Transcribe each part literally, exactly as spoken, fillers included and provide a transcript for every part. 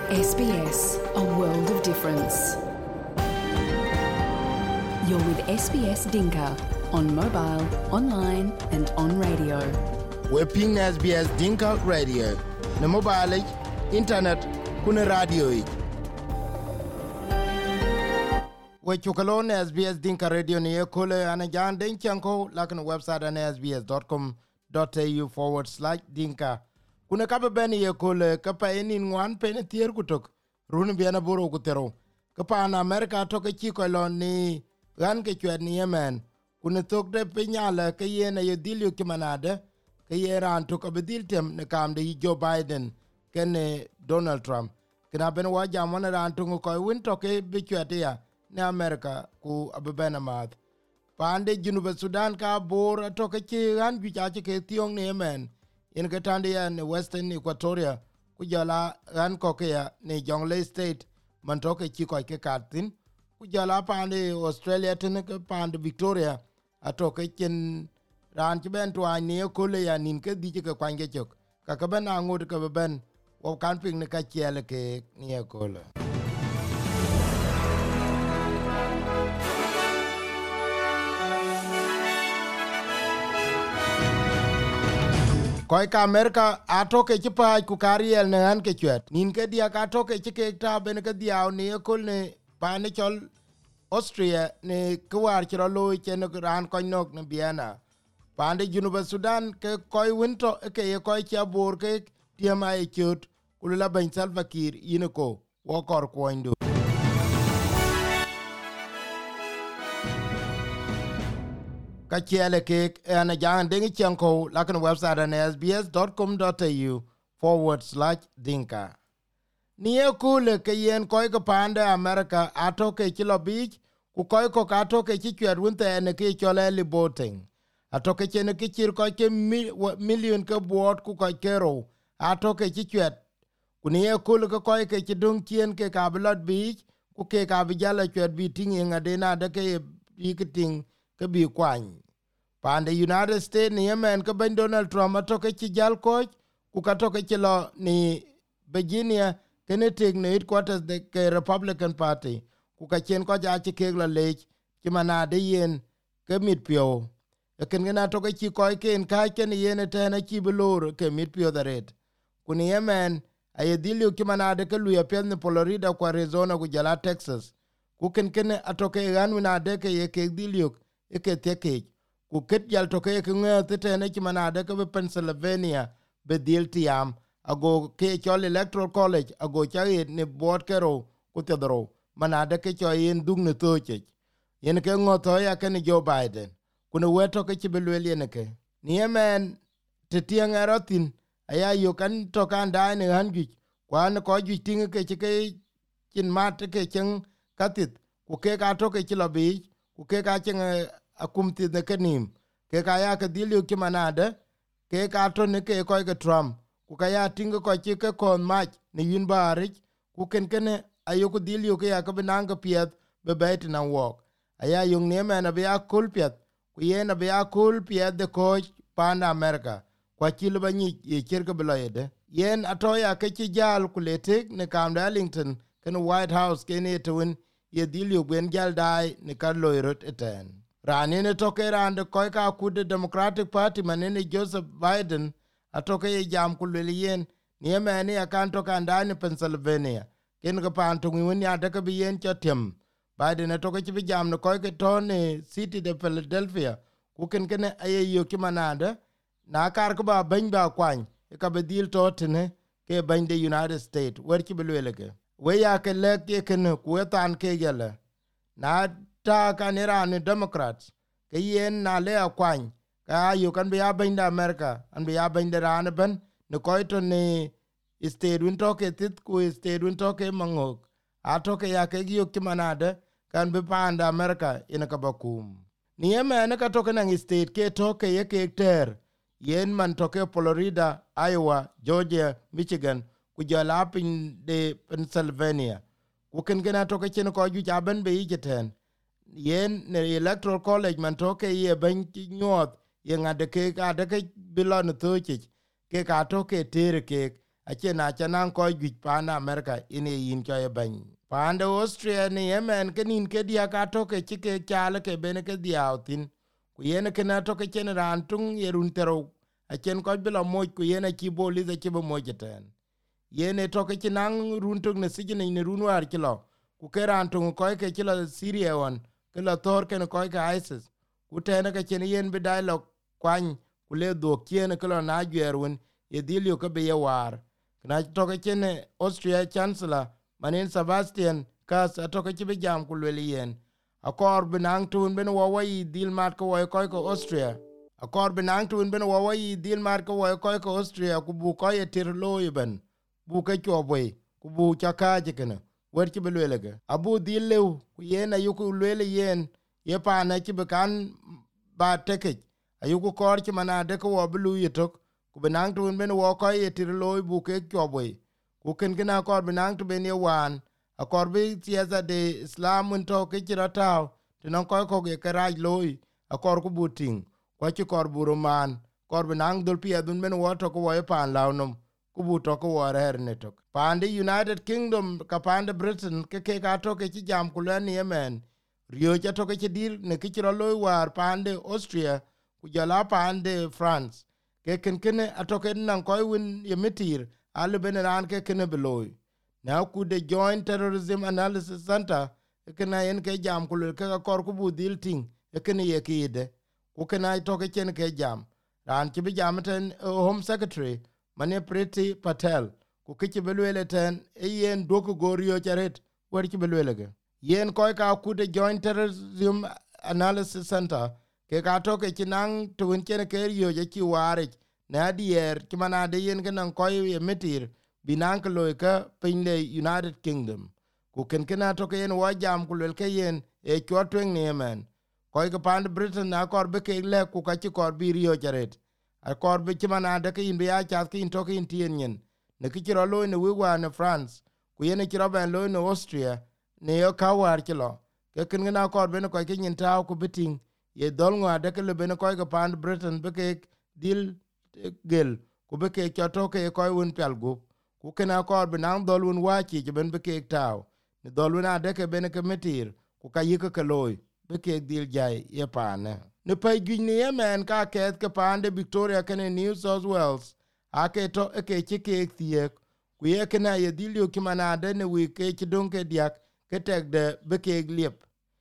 S B S, a world of difference. You're with S B S Dinka on mobile, online and on radio. We're ping S B S Dinka Radio. Na mobile, internet, kuna radio. We chukalon S B S Dinka Radio ni ekole anajan denchanko lakini website ana sbs.com.au forward slash dinka. Kuna kaba beni ekole kapa eni ngwan pene tier kutok runu biana boro kutero. Kapa na Amerika toke chiko lo ni gan ke chwet ni Yemen. Kuna tokde penyala ke yena yedilio kimanade ke yera antoka bediltem ne kamde Joe Biden kene Donald Trump. Kena bena wajamona ra antungu koi wintoke bichwete ya ne Amerika ku abebena math. Pande Junuba Sudan ka bor atoke chi gan bichache ke tiong ne Yemen. In katande ya ne Western Equatoria ku jala gan koke ya ne Jonglei State mantoke chi koi ke katin. Ku jala pande Australia tene ke pande Victoria atoke chen ran chiben tuwa ne kule ya ninke dije ke kwange chok. Kakabena angut ke beben wakan ping ne ka chiele ke ne kule. Koi ka Amerika atoke chipa kukariel ne an ke chwet. Nin ke dia ka atoke chike ta ben ke dia ne ekol ne pane chol Austria ne kwar chiro lo chen ran ko nok ne Vienna. Pande Junuba Sudan ke koi winto ke ye koi cha bor ke tiama e chut kulula ben Salva Kiir yineko wo kor ko ndu. Ka chiele kek ana jang dengi chanko lakan website an sbs.com.au forward slash dinka. Niye kule ke yen koi ka pande Amerika atoke chilo beach ku koi ko atoke chichwer wunte ene ke chole liboting. Atoke chene ke chir koi ke million ke buot ku koi kero atoke chichwet. Ku niye kule ke koi ke chidung chien ke kabilot beach ku ke kabijala chwet biting inga dena deke bikiting ke bi kwany. Pande United States ni Yemen ke ben Donald Trump atoke chi jal coach ku katoke chi lo ni Virginia kene tek ne headquarters de ke Republican Party ku ka chen ko ja chi ke la lech chi manade yen ke mit pio e ken gena toke chi ko ke en ka ken yen te na chi blor ke mit pio da red ku ni Yemen ay dilio ki manade ke lu ya pen Florida ku Arizona ku jala Texas ku ken ken atoke gan winade ke ye ke dilio e ke te ke ku ket jal toke ke ngete te na chi manade ke Pennsylvania be dil tiam ago ke chol electoral college ago chaye ne board kero ku tedro manade ke choyin dung ne toche yen ke ngoto ya ke ne Joe Biden kuna weto ke chibelweli ne ke ni Yemen te tianga rotin aya yo kan to kan da ne hangi kwan ko ju tinga ke ke kin mat ke chen katit ku ke ka to ke chilobi ku ke ka chen akumti ne kenim ke ka ya ke dilio ki manade ke ka to ne ke ko ke Trump ku ka ya tinga ko chi ke kon mach ne yun barik ku ken ken ayo ku dilio ke ya ka benang piet be bet na wok aya yung ne me na be akul piet ku ye na be akul piet de ko pan America kwa chilo ba ni ye cherke beloyede yen atoya ke chi jal ku letek ne kam Darlington ken White House ken etwen ye dilio gwen jal dai ne ka loirot eten rani ne toke rande ko ka ku de Democratic Party manene Joseph Biden atoke ye jam kulele yen ni emeni akanto kandani Pennsylvania ken ga panto ngwini adaka bi yen chatem Biden atoke chi jam no ko ke tone city de Philadelphia ku ken ken aye yo kimanada na kar ko ba ben ba kwan e ka bedil totene ke ben de United States wer ki belwele ke we ya ke le ke ken ku etan ke gele na ta kanera ni Democrats ke yen na le akwan ka yo kan be abin da America an be abin da ran ben ne ko to ne state win to ke tit ku state win to ke mangok atoke ya ke yo ki manade kan be panda America in ka bakum ni Yemen ka to ke state ke to ke ye ke ter yen man to ke Florida, Iowa, Georgia, Michigan ku jala pin de Pennsylvania ku ken gena to ke chen ko ju jaben be yiten yen ne electoral college man to ke ye ben nyot ye ngade ke ka de ke bilon toche ke ka to ke ter ke ache na chanan ko gwi pana America ine yin cho e ban pande Austria ni Yemen kenin ke dia ka to ke chike chale ke bene ke diautin ku yene ke na to ke chen ran tung yerun tero achen ko bilo moj ku yene ki boli de ki bo mojeten yene to ke chinan run tung ne sigine ne run war kilo ku ke ran tung ko ke kilo Syria won ke la tor ke ko ke ISIS ku tene ke chen yen bi dialog kwan ku le do kiene ke na gwerun ye dilio ke be war na to ke chen Austria chancellor manin Sebastian Kurz to ke be jam ku le yen akor binang tun ben wo wo dil mat ko wo ko ko Austria akor binang tun ben wo wo dil mat ko wo ko ko Austria ku bu ko ye tir lo iben bu ke chobwe ku bu chaka jekena wer ki belwelege abu dil lew ku yen ayuku lele yen ye pa na ki be kan ba teke ayuku kor ki mana de ko wo blu yitok ku binang tun ben wo ko ye tir lo bu ke chobwe ku ken gina kor binang tu ben ye wan akor bi tieza de Islam un to ke kirataw tinon koy ko ge karaj loy akor ku buting ko ci kor buruman kor binang dul pi adun men woto ko way pan lawnum ku buto ko warer netok pande United Kingdom ka pande Britain ke ke ka to ke ci jam ku len Yemen rio ja to ke ci dir ne ke ro loy war pande Austria ku jala pande France ke ken ken atoke nan koy win yemitir alu benan ke ken beloy now could the Joint Terrorism Analysis Center ekena yen ke jam kul ke kor ku budil ting ekene ye kide ku kana to ke chen ke jam ran ki bi jam ten uh, Home Secretary Mane Priti Patel ku ke ti belwele ten e yen doku gorio charet wer ki belwele ge yen ko ka ku the Joint Terrorism Analysis Center ke ka to ke tinang tun chen ke yo je ki ware na dier ki mana de yen ke nan ko ye metir binank loika pinle United Kingdom ku ken kena to ken wa jam ku le ke yen e chotwen ne men ko ke pand Britain na kor be ke le ku ka ti kor bi rio jaret a kor be ti mana de ke in be a chat ke in to ke in tien yen ne ki ro lo ne wi wa ne France ku yen ki ro ben lo ne Austria ne yo ka war ki lo ke ken na kor be ne ko ke yin ta ku biting ye dol ngwa de ke le be ne ko ke pand Britain be ke dil gel ku be ke choto ke ko un pelgu ku kena kor binang dolun wachi je ben beke taw ni dolun ade ke ben ke metir ku kayik ke loy beke dil jay ye pane ne pay gni Yemen ka ket ke pande Victoria ken New South Wales ake to ke chike tie ku ye kena ye dilio kimanade ne wi ke chidon ke diak ke tek de beke liep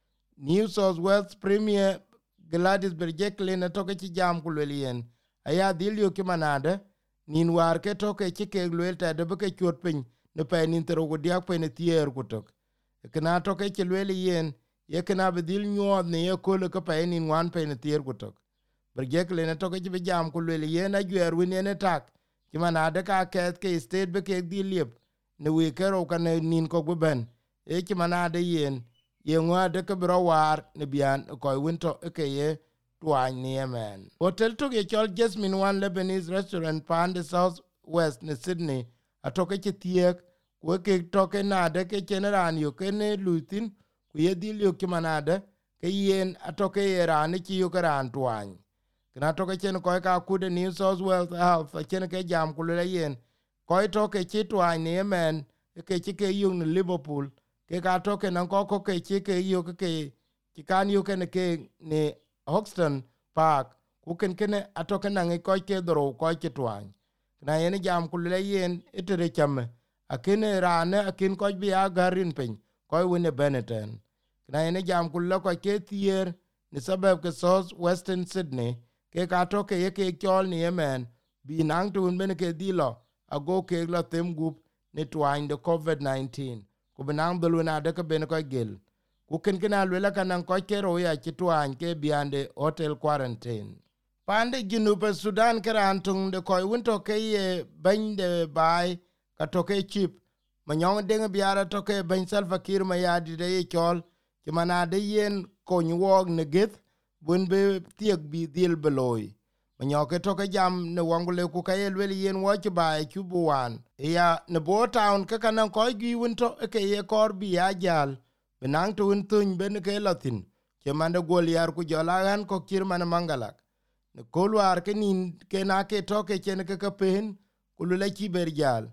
New South Wales Premier Gladys Berejiklian ne to ke jam ku lelien aya dilio kimanade nin war ke to ke chike lwelta de be ke chot pin ne pe nin tero go dia pe ne tier ku tok kana to ke lweli yen ye kana be dil nyod ne ye ko le ke pe nin wan pe ne tier ku tok Berejikle ne to ke be jam ku lweli yen a gwer win ne tak ki mana de ka ke ke state be ke dil liep ne we ke ro ka ne nin ko go ben e ki mana de yen ye ngwa de ke bro war ne bian ko win to ke ye Twan Yemen. Hotel to ge chol Jasmine One Lebanese restaurant pande South West ne Sydney atoke che tiek we ke toke na de ke generan yo ke ne lutin ku ye dil yo ki manade ke yen atoke era ne ki yo karan twan kana toke chen ko ka ku de New South Wales Health a chen ke jam ku le yen ko toke che twan Yemen ke che ke yo ne Liverpool ke ka toke nan ko ko ke che ke yo ke ki kan yo ke ne ke ne Hoxton Park ku ken ken atoke nange ko ke dro ko ke twan na yen jam ku le yen itere chame akene rane akin ko bi agarin pen ko wone beneten na yen jam ku le ko ke tier ni sabab ke South Western Sydney ke ka toke ye ke chol ni Yemen bi nang tun ben ke dilo ago ke la tem gup ni twan de COVID nineteen ku benang beluna de ke ben ko gel ku ken ken alwela kanan ko ke ro ya kitwan ke biande hotel quarantine pande Junuba Sudan keran tung de ko wonto ke ye bande bai ka to ke chip manyong de biara to ke ben Salva Kiir ma ya di de chol ki manade yen ko nyuog ne geth bun be tiek bi dil beloy manyoke to ke jam ne wangule ku ka ye lwel yen wo ci bai ku buwan ya ne bo town ke kanan ko gi wonto ke ye kor bi ya jal benang to untun ben ke latin ke mande gol yar ku jolagan ko kirman mangalak ne kolwar ke nin ke na ke to ke chen ke ka pen ku le ki berjal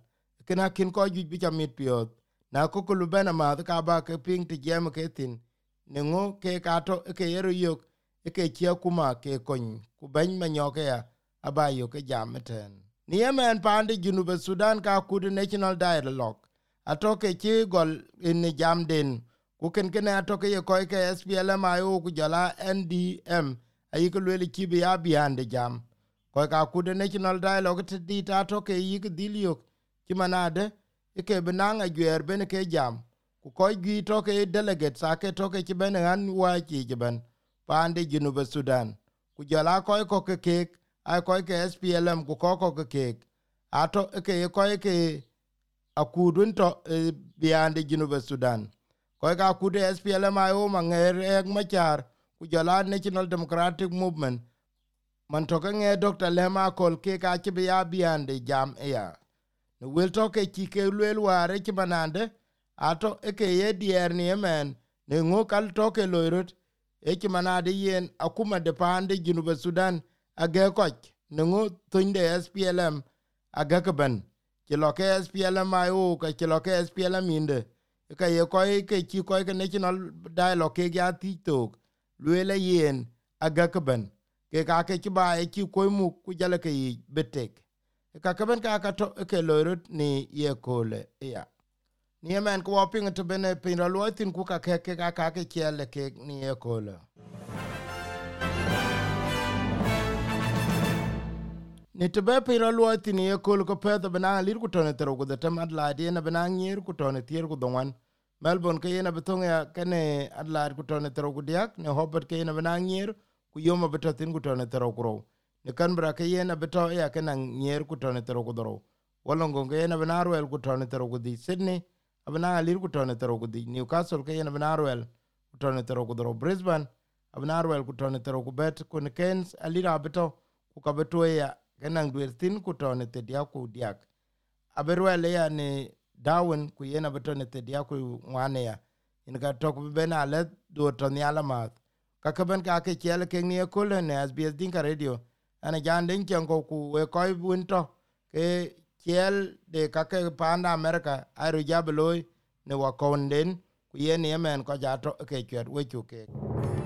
kena kin ko ju bi chamit piot na ko ko lubena ma ka ba ke ping ti jam ke tin nengo ke ka to ke yero yok ke chia kuma ke kon ku ben ma nyoke ya abayo ke jam ten ni yemen pande Junub Sudan ka kudu national dialogue atoke chi gol in jam den ku ken ken atoke ye ko ke S P L M I O ku jala N D M ayi ko le chi bi ya biande jam ko ka kudu national dialogue ti di ta toke yi ke dilio ki manade ke benanga gyer ben ke jam ku ko gi toke delegate sa ke toke chi ben an wa chi ben pande Junub Sudan ku jala ko ko ke ke ai ko ke S P L M ku ko ko ke ke ato ke ko ke akudun to e, biande Junub Sudan ko ka kude S P L M I O manger ek machar ku jala National Democratic Movement man to ke Doctor Lema kol ke ka ti bia biande jam ya no wel to ke ti ke lwel ware ti banande ato e ke ye dier ni men ne ngo kal to ke loirot e ti manade yen akuma de pande Junub Sudan age koch nengo tunde S P L M aga kaban ki lo ke S P L M I O ka ki lo ke S P L M inde ka ye ko ke ki ko ke national dialogue ke ya tiktok luele yen aga kaban ke ka ke ki ba e ki ko mu ku jale ke betek ka kaban ka ka to ke lorot ni ye kole ya ni men ko ping to bene pin ro tin ku ka ke ka ka ke chele ke ni ye kole ni tebe pira luati ni ekol ko pedo bana lir ku tone tero ku dem adla de na bana ngir ku tone tier ku donwan Melbourne ke na betonga kane adla ku tone tero ku diak ne Hobart ke na bana ngir ku yoma betotin ku tone tero ku ro ne Canberra ke na beto ya kana ngir ku tone tero ku dro Wollongong ke na bana roel ku tone tero ku di Sydney abana lir ku tone tero ku di Newcastle ke na bana roel ku tone tero ku dro Brisbane abana roel ku tone tero ku bet ku ne Cairns alira beto ku ka beto ya kenang duertin ku tone te dia ku diak aberwele ya ni Darwin ku yena betone te dia ku ngwane ya in ga tok bena le do to nyala mat ka kaben ka ke chele ke ni ko le ne S B S Dinka Radio ana janden chango ku we koy bunto ke chel de ka ke panda America aru jabloy ne wa konden ku yen yemen ko ja to ke chet we chu ke